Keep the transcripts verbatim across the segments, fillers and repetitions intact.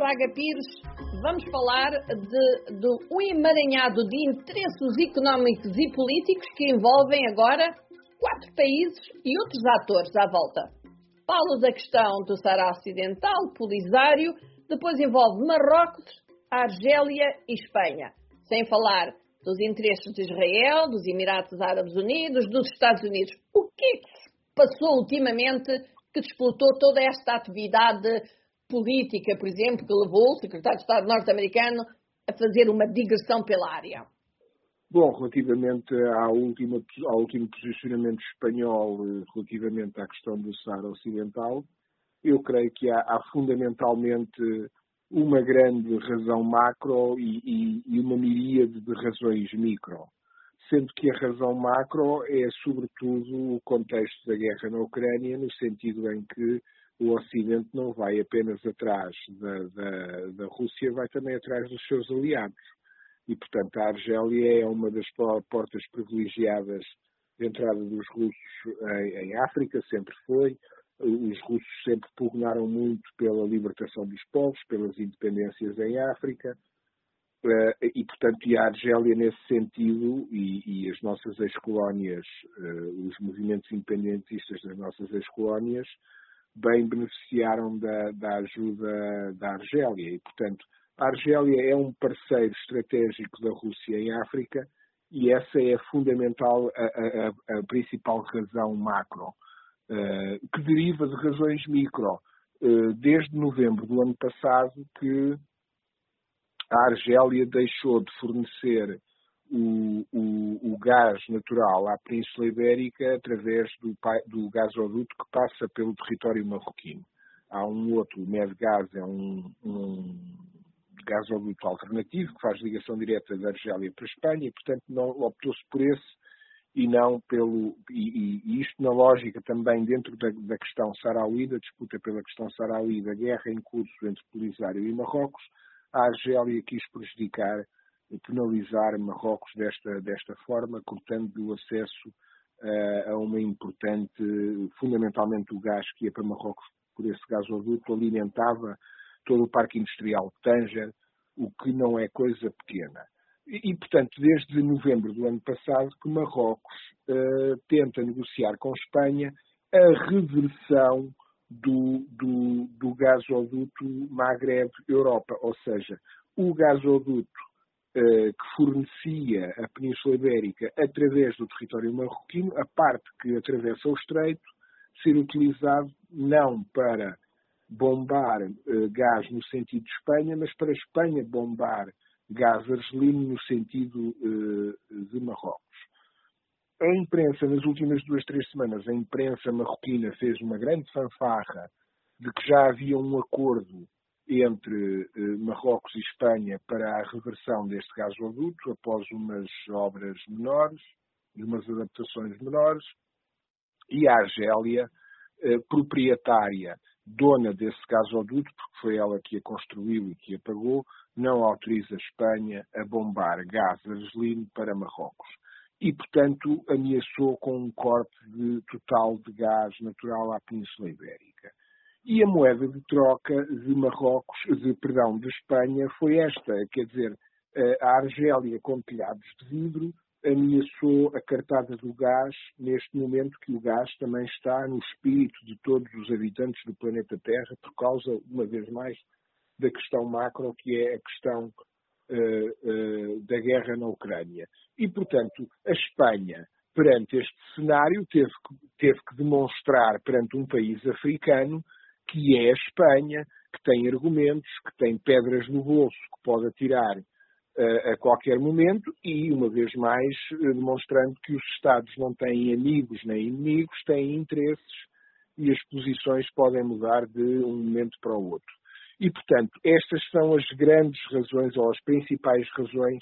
Braga Pires, vamos falar de, de um emaranhado de interesses económicos e políticos que envolvem agora quatro países e outros atores à volta. Falo da questão do Saara Ocidental, Polisário, depois envolve Marrocos, Argélia e Espanha. Sem falar dos interesses de Israel, dos Emirados Árabes Unidos, dos Estados Unidos. O que é que se passou ultimamente que desplotou toda esta atividade política, por exemplo, que levou o secretário de Estado norte-americano a fazer uma digressão pela área? Bom, relativamente à última, ao último posicionamento espanhol, relativamente à questão do Saara Ocidental, eu creio que há, há fundamentalmente uma grande razão macro e, e, e uma miríade de razões micro. Sendo que a razão macro é, sobretudo, o contexto da guerra na Ucrânia, no sentido em que o Ocidente não vai apenas atrás da, da, da Rússia, vai também atrás dos seus aliados. E, portanto, a Argélia é uma das portas privilegiadas de entrada dos russos em, em África, sempre foi. Os russos sempre pugnaram muito pela libertação dos povos, pelas independências em África. E, portanto, e a Argélia, nesse sentido, e, e as nossas ex-colónias, os movimentos independentistas das nossas ex-colónias, bem beneficiaram da, da ajuda da Argélia. E, portanto, a Argélia é um parceiro estratégico da Rússia em África e essa é fundamental, a, a, a principal razão macro, uh, que deriva de razões micro. Uh, desde novembro do ano passado que a Argélia deixou de fornecer o, o, o gás natural à Península Ibérica através do, do gasoduto que passa pelo território marroquino. Há um outro, o Medgaz, é um, um gasoduto alternativo que faz ligação direta da Argélia para a Espanha e, portanto, não optou-se por esse e não pelo... E, e isto na lógica também dentro da, da questão saharaui, da disputa pela questão saharaui, da guerra em curso entre Polisário e Marrocos, a Argélia quis prejudicar e penalizar Marrocos desta, desta forma, cortando o acesso uh, a uma importante, fundamentalmente o gás que ia para Marrocos por esse gasoduto, alimentava todo o parque industrial de Tânger, o que não é coisa pequena. E, e, portanto, desde novembro do ano passado que Marrocos uh, tenta negociar com Espanha a reversão do, do, do gasoduto Magreb-Europa, ou seja, o gasoduto uh, que fornecia a Península Ibérica através do território marroquino, a parte que atravessa o Estreito, ser utilizado não para bombar uh, gás no sentido de Espanha, mas para a Espanha bombar gás argelino no sentido uh, de Marrocos. A imprensa, nas últimas duas, três semanas, a imprensa marroquina fez uma grande fanfarra de que já havia um acordo entre uh, Marrocos e Espanha para a reversão deste gasoduto, após umas obras menores, umas adaptações menores, e a Argélia, uh, proprietária, dona desse gasoduto, porque foi ela que a construiu e que a pagou, não autoriza a Espanha a bombar gás argelino para Marrocos. E, portanto, ameaçou com um corte de, total de gás natural à Península Ibérica. E a moeda de troca de Marrocos, de, perdão, de Espanha foi esta, quer dizer, a Argélia com telhados de vidro ameaçou a cartada do gás neste momento que o gás também está no espírito de todos os habitantes do planeta Terra por causa, uma vez mais, da questão macro, que é a questão uh, uh, da guerra na Ucrânia. E, portanto, a Espanha, perante este cenário, teve que, teve que demonstrar perante um país africano que é a Espanha, que tem argumentos, que tem pedras no bolso, que pode atirar uh, a qualquer momento e, uma vez mais, uh, demonstrando que os Estados não têm amigos nem inimigos, têm interesses e as posições podem mudar de um momento para o outro. E, portanto, estas são as grandes razões, ou as principais razões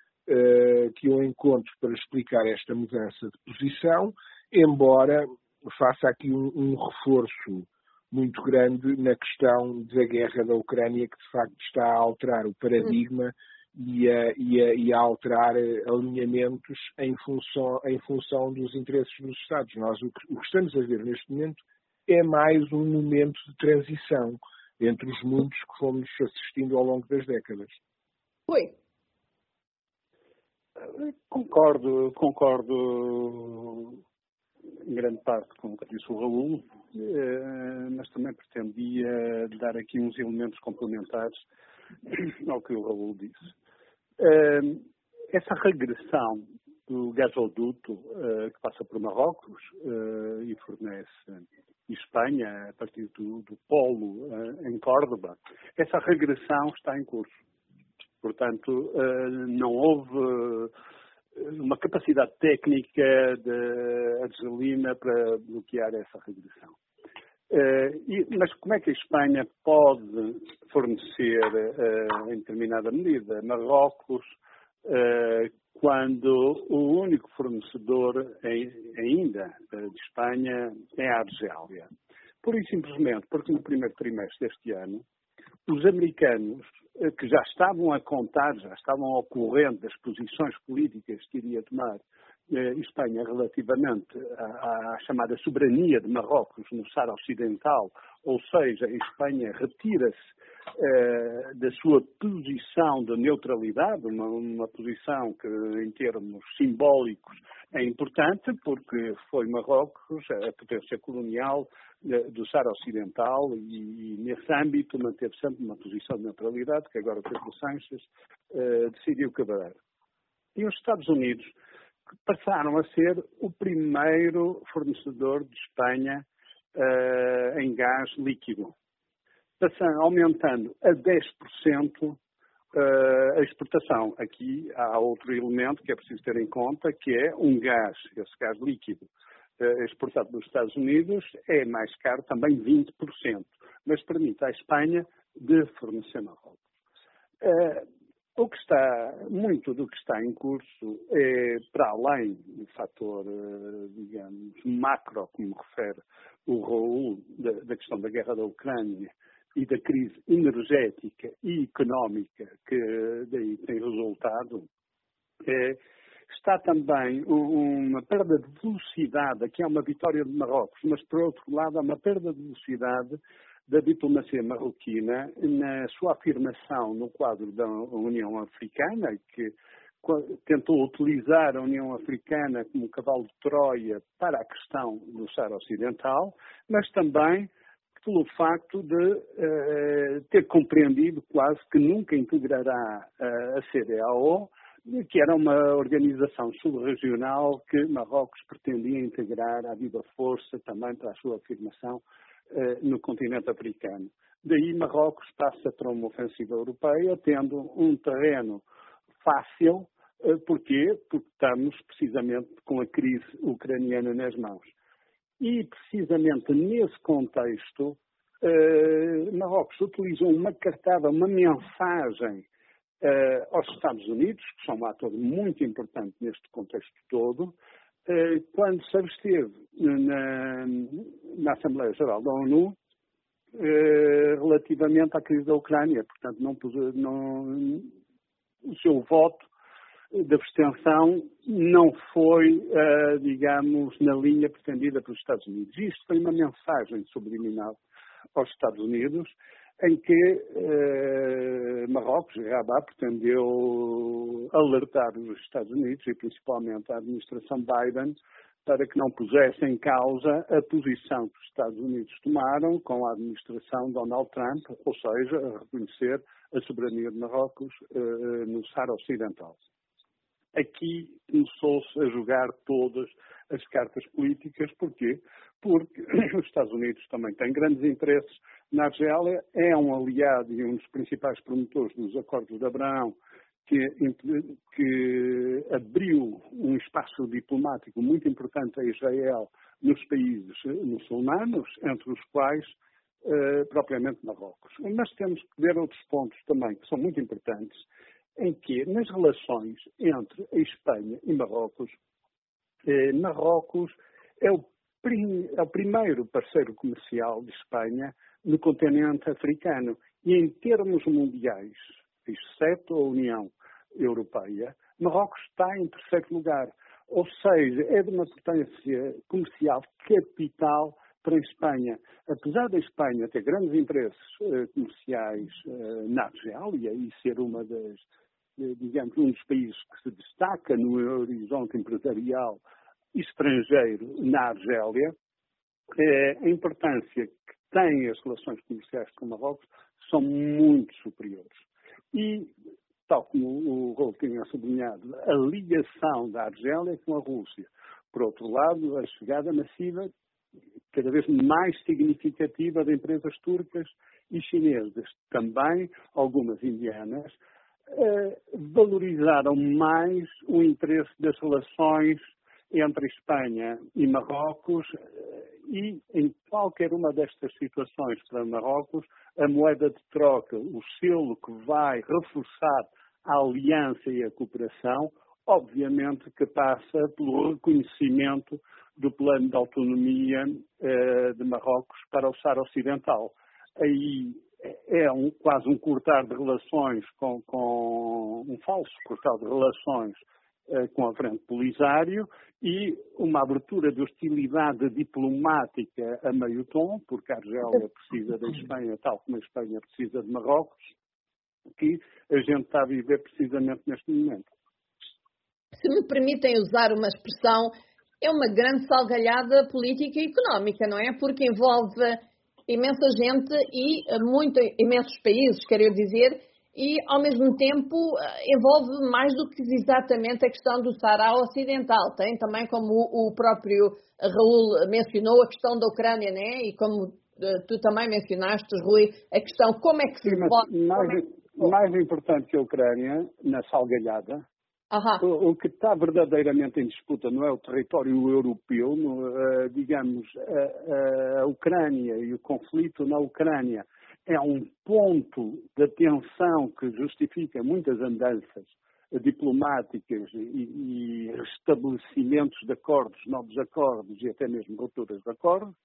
uh, que eu encontro para explicar esta mudança de posição, embora faça aqui um, um reforço muito grande na questão da guerra da Ucrânia, que de facto está a alterar o paradigma e a, e a, e a alterar alinhamentos em função, em função dos interesses dos Estados. Nós o que, o que estamos a ver neste momento é mais um momento de transição. entre os mundos que fomos assistindo ao longo das décadas. Foi. Concordo, concordo em grande parte com o que disse o Raul, mas também pretendia dar aqui uns elementos complementares ao que o Raul disse. Essa regressão do gasoduto que passa por Marrocos e fornece Espanha a partir do, do polo em Córdoba, essa regressão está em curso. Portanto, não houve uma capacidade técnica de Argelina para bloquear essa regressão. Mas como é que a Espanha pode fornecer, em determinada medida, Marrocos, quando o único fornecedor ainda de Espanha é a Argélia? Pura e simplesmente porque no primeiro trimestre deste ano, os americanos, que já estavam a contar, já estavam ao corrente das posições políticas que iria tomar eh, Espanha relativamente à, à chamada soberania de Marrocos no Saara Ocidental, ou seja, a Espanha retira-se eh, da sua posição de neutralidade, uma, uma posição que em termos simbólicos é importante, porque foi Marrocos a potência colonial do Saara Ocidental e, e nesse âmbito manteve sempre uma posição de neutralidade que agora o Pedro Sánchez uh, decidiu quebrar. E os Estados Unidos passaram a ser o primeiro fornecedor de Espanha uh, em gás líquido, passando, aumentando a dez por cento uh, a exportação. Aqui há outro elemento que é preciso ter em conta, que é um gás, esse gás líquido, exportado dos Estados Unidos é mais caro, também vinte por cento, mas permite à Espanha de fornecer Marrocos. Uh, o que está, muito do que está em curso é, para além do fator, uh, digamos, macro, como refere o Raul, da, da questão da guerra da Ucrânia e da crise energética e económica que daí tem resultado, é está também uma perda de velocidade, aqui há uma vitória de Marrocos, mas por outro lado há uma perda de velocidade da diplomacia marroquina na sua afirmação no quadro da União Africana, que tentou utilizar a União Africana como cavalo de Troia para a questão do Saara Ocidental, mas também pelo facto de uh, ter compreendido quase que nunca integrará uh, a C D A O, que era uma organização subregional que Marrocos pretendia integrar à viva força também para a sua afirmação eh, no continente africano. Daí Marrocos passa para uma ofensiva europeia, tendo um terreno fácil. Eh, porquê? Porque estamos precisamente com a crise ucraniana nas mãos. E precisamente nesse contexto, eh, Marrocos utilizou uma cartada, uma mensagem Uh, aos Estados Unidos, que são um ator muito importante neste contexto todo, uh, quando se absteve na, na Assembleia Geral da ONU uh, relativamente à crise da Ucrânia. Portanto, não, não, o seu voto de abstenção não foi, uh, digamos, na linha pretendida pelos Estados Unidos. Isto foi uma mensagem subliminal aos Estados Unidos, em que eh, Marrocos, Rabat, pretendeu alertar os Estados Unidos e principalmente a administração Biden para que não pusesse em causa a posição que os Estados Unidos tomaram com a administração Donald Trump, ou seja, a reconhecer a soberania de Marrocos eh, no Saara Ocidental. Aqui começou-se a jogar todas as cartas políticas. Porquê? Porque os Estados Unidos também têm grandes interesses na Argélia, é um aliado e um dos principais promotores dos Acordos de Abraão, que, que abriu um espaço diplomático muito importante a Israel nos países muçulmanos, entre os quais eh, propriamente Marrocos. Mas temos que ver outros pontos também que são muito importantes, em que nas relações entre a Espanha e Marrocos, eh, Marrocos é o, prim, é o primeiro parceiro comercial de Espanha no continente africano e em termos mundiais, exceto a União Europeia, Marrocos está em terceiro lugar. Ou seja, é de uma potência comercial capital para a Espanha, apesar da Espanha ter grandes interesses uh, comerciais uh, na Argélia e ser uma das, uh, digamos, um dos países que se destaca no horizonte empresarial estrangeiro na Argélia, uh, a importância que têm as relações comerciais com Marrocos são muito superiores. E, tal como o Raul tinha sublinhado, a ligação da Argélia com a Rússia. Por outro lado, a chegada massiva, cada vez mais significativa, de empresas turcas e chinesas. Também algumas indianas eh, valorizaram mais o interesse das relações entre Espanha e Marrocos e, em qualquer uma destas situações para Marrocos, a moeda de troca, o selo que vai reforçar a aliança e a cooperação, obviamente que passa pelo reconhecimento do plano de autonomia eh, de Marrocos para o Saara Ocidental. Aí é um, quase um cortar de relações, com, com um falso cortar de relações eh, com a Frente Polisário e uma abertura de hostilidade diplomática a meio tom, porque a Argélia precisa da Espanha, tal como a Espanha precisa de Marrocos, que a gente está a viver precisamente neste momento. Se me permitem usar uma expressão, é uma grande salgalhada política e económica, não é? Porque envolve imensa gente e muito, imensos países, quero dizer, e ao mesmo tempo envolve mais do que exatamente a questão do Saara Ocidental. Tem também, como o próprio Raul mencionou, a questão da Ucrânia, né? E como tu também mencionaste, Rui, a questão como é que se pode... Mais, é que... mais importante que a Ucrânia, na salgalhada, Uhum. O, o que está verdadeiramente em disputa não é o território europeu, no, uh, digamos, a, a Ucrânia e o conflito na Ucrânia é um ponto de tensão que justifica muitas andanças diplomáticas e, e restabelecimentos de acordos, novos acordos e até mesmo rupturas de acordos.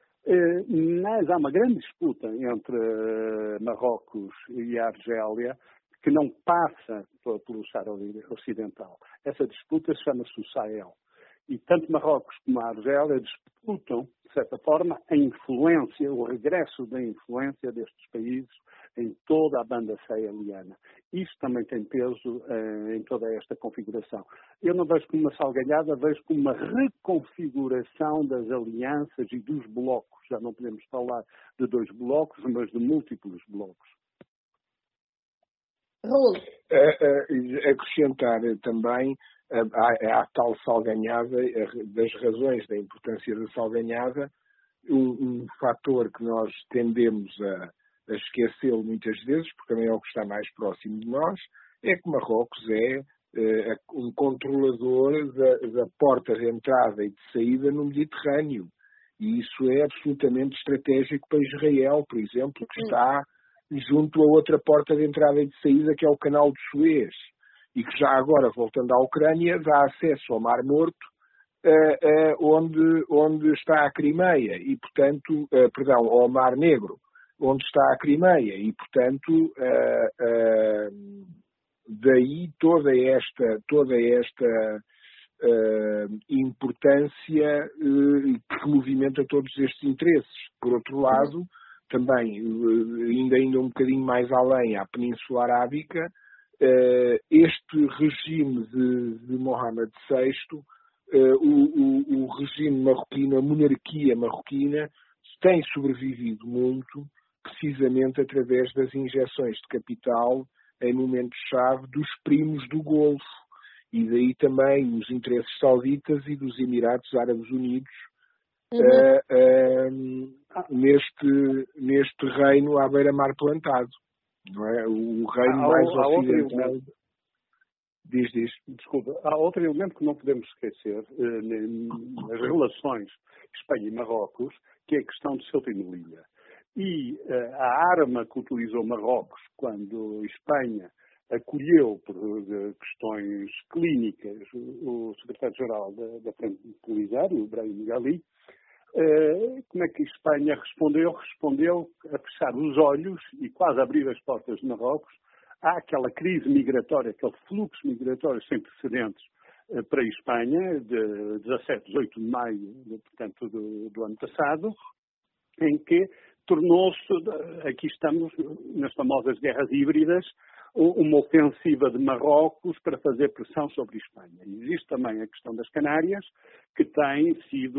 Uh, mas há uma grande disputa entre uh, Marrocos e a Argélia, que não passa pelo Saara Ocidental. Essa disputa chama-se o Sahel. E tanto Marrocos como a Argélia disputam, de certa forma, a influência, o regresso da influência destes países em toda a banda saheliana. Isso também tem peso eh, em toda esta configuração. Eu não vejo como uma salgalhada, vejo como uma reconfiguração das alianças e dos blocos. Já não podemos falar de dois blocos, mas de múltiplos blocos. Raul. Uh, uh, acrescentar também uh, à, à tal salganhada, uh, das razões da importância da salganhada, um, um fator que nós tendemos a, a esquecê-lo muitas vezes, porque também é o que está mais próximo de nós, é que Marrocos é uh, um controlador da, da porta de entrada e de saída no Mediterrâneo. E isso é absolutamente estratégico para Israel, por exemplo, que está junto a outra porta de entrada e de saída, que é o Canal de Suez, e que já agora, voltando à Ucrânia, dá acesso ao Mar Morto, uh, uh, onde, onde está a Crimeia, e, portanto, uh, perdão, ao Mar Negro, onde está a Crimeia, e, portanto, uh, uh, daí toda esta, toda esta uh, importância uh, que movimenta todos estes interesses. Por outro lado, também, ainda, ainda um bocadinho mais além, à Península Arábica, este regime de, de Mohamed sexto, o, o, o regime marroquino, a monarquia marroquina, tem sobrevivido muito, precisamente através das injeções de capital em momentos-chave dos primos do Golfo, e daí também os interesses sauditas e dos Emirados Árabes Unidos, Uhum. Uh, uh, neste, neste reino à beira-mar plantado, não é? O reino há, mais há ocidental. Diz, diz. Desculpa, há outro elemento que não podemos esquecer uh, nas relações Espanha e Marrocos, que é a questão de Ceuta e Melilla. E uh, a arma que utilizou Marrocos quando Espanha acolheu, por uh, questões clínicas, o secretário-geral da, da Frente Polisário, o Brahim Ghali. Uh, como é que a Espanha respondeu? Respondeu a fechar os olhos e quase abrir as portas de Marrocos. Há aquela crise migratória, aquele fluxo migratório sem precedentes para a Espanha, de dezassete, dezoito de maio, portanto, do, do ano passado, em que tornou-se, aqui estamos nas famosas guerras híbridas, uma ofensiva de Marrocos para fazer pressão sobre a Espanha. E existe também a questão das Canárias, que tem sido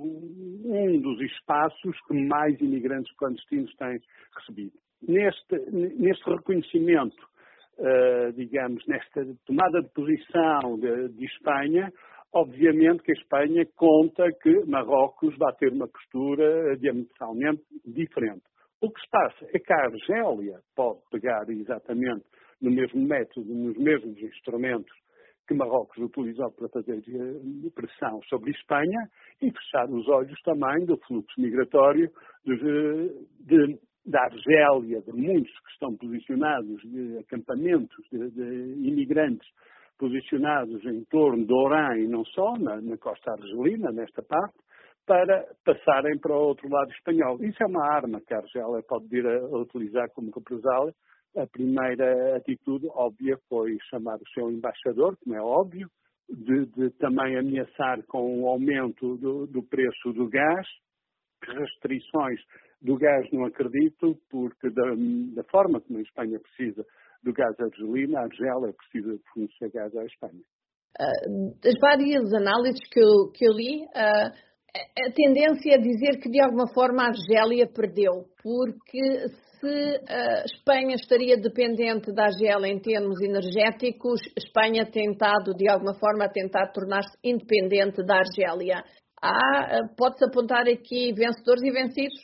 um dos espaços que mais imigrantes clandestinos têm recebido. Neste, neste reconhecimento, uh, digamos, nesta tomada de posição de, de Espanha, obviamente que a Espanha conta que Marrocos vai ter uma postura diametralmente diferente. O que se passa é que a Argélia pode pegar exatamente no mesmo método, nos mesmos instrumentos que Marrocos utilizou para fazer pressão sobre a Espanha e fechar os olhos também do fluxo migratório de, de, da Argélia, de muitos que estão posicionados, de acampamentos de, de imigrantes posicionados em torno de Orã e não só, na, na costa argelina, nesta parte, para passarem para o outro lado espanhol. Isso é uma arma que a Argélia pode vir a, a utilizar como represália. A primeira atitude óbvia foi chamar o seu embaixador, como é óbvio, de, de também ameaçar com o aumento do, do preço do gás. Restrições do gás não acredito, porque da, da forma como a Espanha precisa do gás argelino, a Argélia precisa de fornecer gás à Espanha. Uh, das várias análises que eu, que eu li, uh, a tendência é dizer que de alguma forma a Argélia perdeu, porque se a Espanha estaria dependente da Argélia em termos energéticos, a Espanha tem tentado de alguma forma a tentar tornar-se independente da Argélia. Há, pode-se apontar aqui vencedores e vencidos?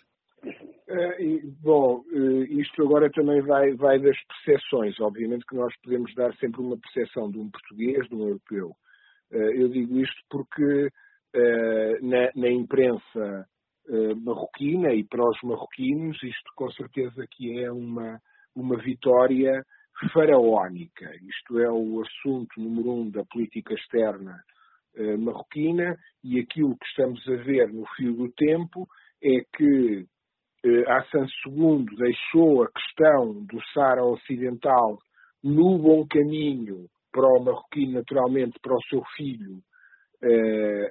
Uh, e, bom, uh, isto agora também vai, vai das percepções. Obviamente que nós podemos dar sempre uma percepção de um português, de um europeu. Uh, eu digo isto porque uh, na, na imprensa uh, marroquina e para os marroquinos, isto com certeza que é uma, uma vitória faraónica. Isto é o assunto número um da política externa uh, marroquina, e aquilo que estamos a ver no fio do tempo é que Hassan segundo deixou a questão do Saara Ocidental no bom caminho para o marroquino, naturalmente, para o seu filho, uh,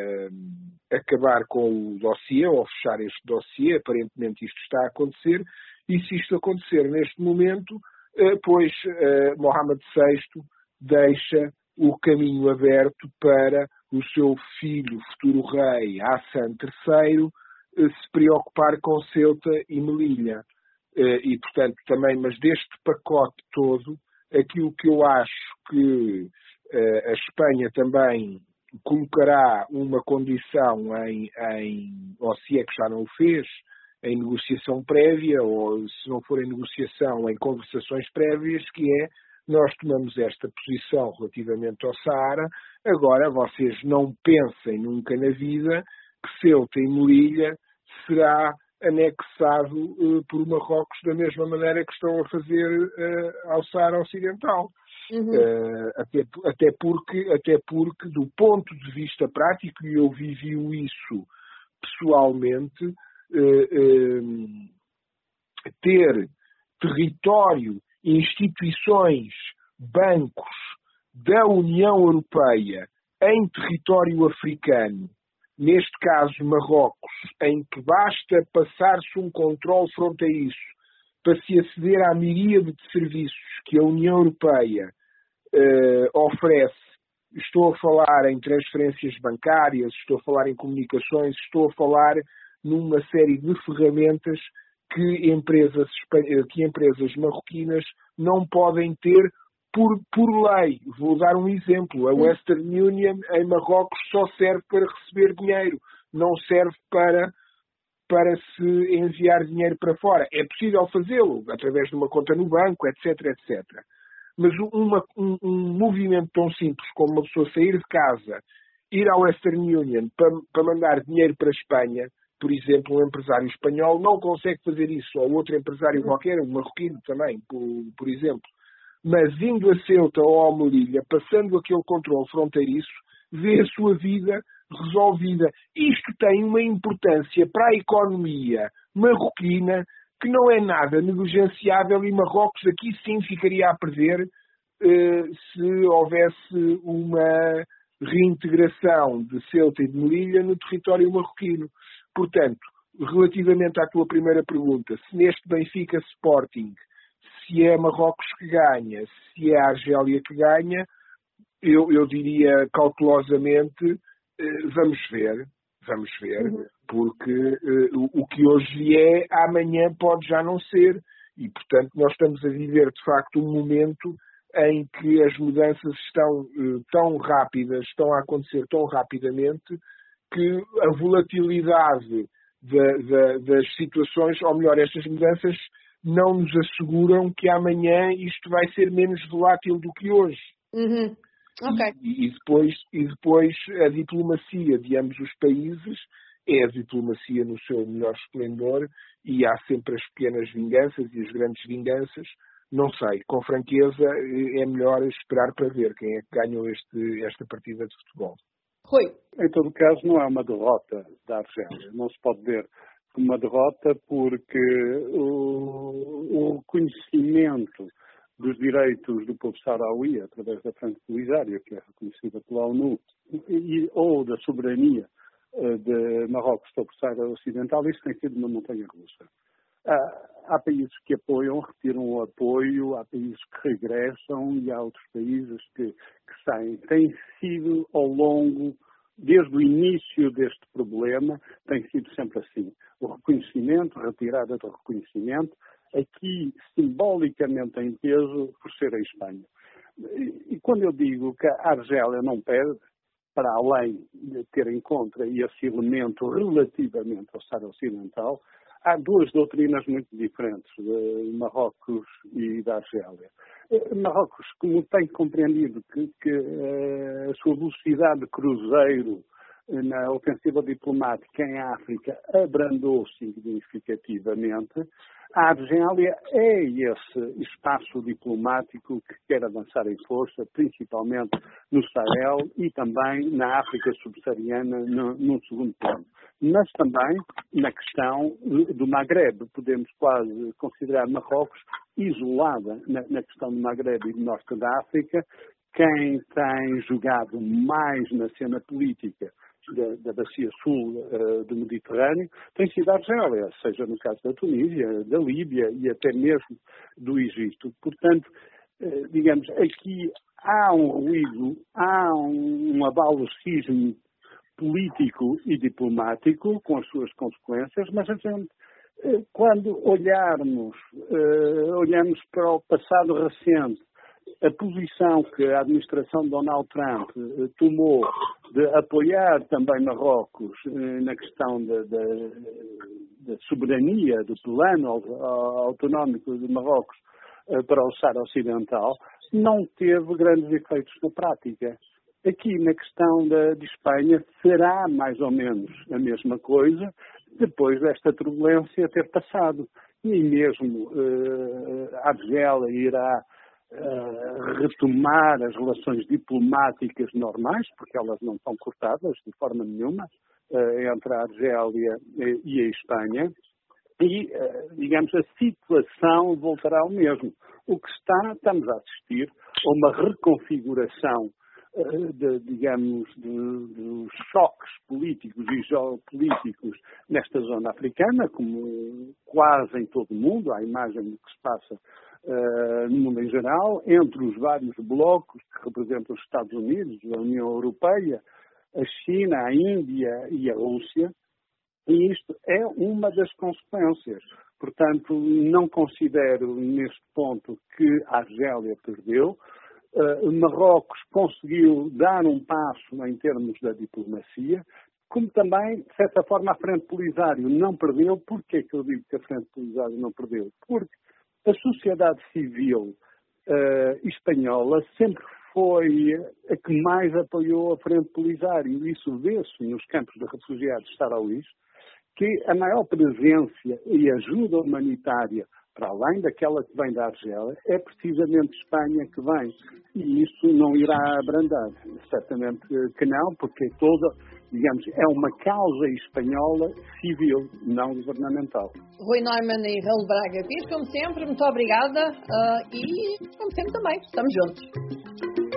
uh, acabar com o dossiê, ou fechar este dossiê. Aparentemente isto está a acontecer, e se isto acontecer neste momento, uh, pois uh, Mohamed sexto deixa o caminho aberto para o seu filho, futuro rei, Hassan terceiro, se preocupar com Ceuta e Melilla. E, portanto, também, mas deste pacote todo, aquilo que eu acho que a Espanha também colocará uma condição em, em, ou se é que já não o fez, em negociação prévia, ou se não for em negociação, em conversações prévias, que é: nós tomamos esta posição relativamente ao Saara, agora vocês não pensem nunca na vida que Ceuta e Melilla será anexado uh, por Marrocos da mesma maneira que estão a fazer uh, ao Saara Ocidental. Uhum. Uh, até, até, porque, até porque, do ponto de vista prático, e eu vivi isso pessoalmente, uh, uh, ter território, instituições, bancos da União Europeia em território africano, neste caso Marrocos, em que basta passar-se um controle fronteiriço para se aceder à miríade de serviços que a União Europeia eh, oferece. Estou a falar em transferências bancárias, estou a falar em comunicações, estou a falar numa série de ferramentas que empresas, que empresas marroquinas não podem ter Por, por lei. Vou dar um exemplo. A Western Union em Marrocos só serve para receber dinheiro, não serve para, para se enviar dinheiro para fora. É possível fazê-lo através de uma conta no banco, etc, etcétera. Mas uma, um, um movimento tão simples como uma pessoa sair de casa, ir à Western Union para, para mandar dinheiro para a Espanha, por exemplo, um empresário espanhol não consegue fazer isso, ou outro empresário qualquer, um marroquino também, por, por exemplo. Mas indo a Ceuta ou a Melilla, passando aquele controle fronteiriço, vê a sua vida resolvida. Isto tem uma importância para a economia marroquina que não é nada negligenciável, e Marrocos aqui sim ficaria a perder eh, se houvesse uma, reintegração de Ceuta e de Melilla no território marroquino. Portanto, relativamente à tua primeira pergunta, se neste Benfica Sporting, se é Marrocos que ganha, se é a Argélia que ganha, eu, eu diria cautelosamente, vamos ver, vamos ver, porque uh, o que hoje é, amanhã pode já não ser. E, portanto, nós estamos a viver, de facto, um momento em que as mudanças estão uh, tão rápidas, estão a acontecer tão rapidamente, que a volatilidade da, da, das situações, ou melhor, estas mudanças não nos asseguram que amanhã isto vai ser menos volátil do que hoje. Uhum. Okay. E, e, depois, e depois a diplomacia de ambos os países é a diplomacia no seu melhor esplendor, e há sempre as pequenas vinganças e as grandes vinganças. Não sei, com franqueza é melhor esperar para ver quem é que ganhou este, esta partida de futebol. Rui. Em todo caso, não é uma derrota da Argélia. Não se pode ver como uma derrota, porque o, o reconhecimento dos direitos do povo saharaui, através da Franco Polisário, que é reconhecida pela ONU, e, ou da soberania de Marrocos sobre o Saara Ocidental, isso tem sido uma montanha-russa. Há, há países que apoiam, retiram o apoio, há países que regressam e há outros países que, que saem. Tem sido ao longo, desde o início deste problema, tem sido sempre assim. O reconhecimento, a retirada do reconhecimento, aqui simbolicamente em peso por ser a Espanha. E, e quando eu digo que a Argélia não perde, para além de ter em conta esse elemento relativamente ao Saara Ocidental, há duas doutrinas muito diferentes, de Marrocos e da Argélia. Marrocos, como tem compreendido que, que a sua velocidade de cruzeiro na ofensiva diplomática em África abrandou significativamente, a Argélia é esse espaço diplomático que quer avançar em força, principalmente no Sahel e também na África subsaariana, no, no segundo plano. Mas também na questão do Magreb. Podemos quase considerar Marrocos isolada na, na questão do Magreb e do norte da África. Quem tem jogado mais na cena política Da, da bacia sul uh, do Mediterrâneo, tem sido a Argélia, seja no caso da Tunísia, da Líbia e até mesmo do Egito. Portanto, uh, digamos, aqui há um ruído, há um, um abalo-cismo político e diplomático com as suas consequências, mas a gente, uh, quando olharmos, uh, olhamos para o passado recente, a posição que a administração de Donald Trump eh, tomou de apoiar também Marrocos eh, na questão da, da, da soberania, do plano autonómico de Marrocos eh, para o Saara Ocidental, não teve grandes efeitos na prática. Aqui na questão da, de Espanha será mais ou menos a mesma coisa depois desta turbulência ter passado. E mesmo eh, a Argélia irá Uh, retomar as relações diplomáticas normais, porque elas não estão cortadas de forma nenhuma, uh, entre a Argélia e a Espanha, e, uh, digamos, a situação voltará ao mesmo. O que está, estamos a assistir a uma reconfiguração, uh, de, digamos, de, de choques políticos e geopolíticos nesta zona africana, como quase em todo o mundo, à imagem do que se passa Uh, no mundo em geral, entre os vários blocos que representam os Estados Unidos, a União Europeia, a China, a Índia e a Rússia, e isto é uma das consequências. Portanto, não considero neste ponto que a Argélia perdeu. Uh, Marrocos conseguiu dar um passo em termos da diplomacia, como também, de certa forma, a Frente Polisário não perdeu. Porquê que eu digo que a Frente Polisário não perdeu? Porque a sociedade civil uh, espanhola sempre foi a que mais apoiou a Frente Polisário. Isso vê-se nos campos de refugiados sarauís, que a maior presença e ajuda humanitária, para além daquela que vem da Argélia, é precisamente Espanha que vem. E isso não irá abrandar. Certamente que não, porque toda, digamos, é uma causa espanhola civil, não governamental. Rui Neumann e Raul Braga Pires, como sempre, muito obrigada uh, e, como sempre, também, estamos juntos.